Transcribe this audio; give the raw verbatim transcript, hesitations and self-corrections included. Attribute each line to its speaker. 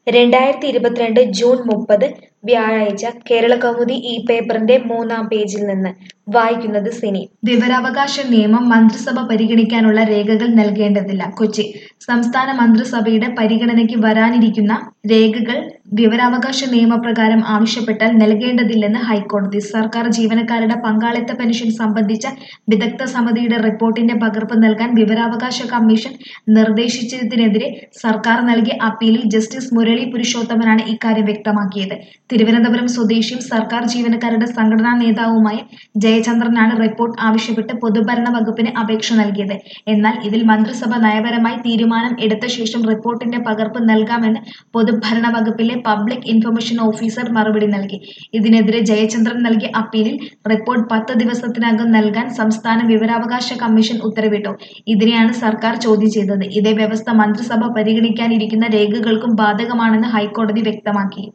Speaker 1: രണ്ടായിരത്തി ഇരുപത്തിരണ്ട് ജൂൺ മുപ്പത് വ്യാഴാഴ്ച കേരളകൗമുദി ഈ പേപ്പറിന്റെ മൂന്നാം പേജിൽ നിന്ന് വായിക്കുന്നത് സിനി. വിവരാവകാശ നിയമം മന്ത്രിസഭ പരിഗണിക്കാനുള്ള രേഖകൾ നൽകേണ്ടതില്ല. കൊച്ചി സംസ്ഥാന മന്ത്രിസഭയുടെ പരിഗണനയ്ക്ക് വരാനിരിക്കുന്ന രേഖകൾ വിവരാവകാശ നിയമപ്രകാരം ആവശ്യപ്പെട്ടാൽ നൽകേണ്ടതില്ലെന്ന് ഹൈക്കോടതി. സർക്കാർ ജീവനക്കാരുടെ പങ്കാളിത്ത പെൻഷൻ സംബന്ധിച്ച വിദഗ്ധ സമിതിയുടെ റിപ്പോർട്ടിന്റെ പകർപ്പ് നൽകാൻ വിവരാവകാശ കമ്മീഷൻ നിർദ്ദേശിച്ചതിനെതിരെ സർക്കാർ നൽകിയ അപ്പീലിൽ ജസ്റ്റിസ് മുരളി പുരുഷോത്തമനാണ് ഇക്കാര്യം വ്യക്തമാക്കിയത്. തിരുവനന്തപുരം സ്വദേശിയും സർക്കാർ ജീവനക്കാരുടെ സംഘടനാ നേതാവുമായ ജയചന്ദ്രനാണ് റിപ്പോർട്ട് ആവശ്യപ്പെട്ട് പൊതുഭരണ വകുപ്പിന് അപേക്ഷ നൽകിയത്. എന്നാൽ ഇതിൽ മന്ത്രിസഭ നയപരമായി തീരുമാനം എടുത്ത ശേഷം റിപ്പോർട്ടിന്റെ പകർപ്പ് നൽകാമെന്ന് പൊതുഭരണ വകുപ്പിലെ പബ്ലിക് ഇൻഫർമേഷൻ ഓഫീസർ മറുപടി നൽകി. ഇതിനെതിരെ ജയചന്ദ്രൻ നൽകിയ അപ്പീലിൽ റിപ്പോർട്ട് പത്ത് ദിവസത്തിനകം നൽകാൻ സംസ്ഥാന വിവരാവകാശ കമ്മീഷൻ ഉത്തരവിട്ടു. ഇതിനെയാണ് സർക്കാർ ചോദ്യം ചെയ്തത്. ഇതേ വ്യവസ്ഥ മന്ത്രിസഭ പരിഗണിക്കാനിരിക്കുന്ന രേഖകൾക്കും ബാധകമാണെന്ന് ഹൈക്കോടതി വ്യക്തമാക്കി.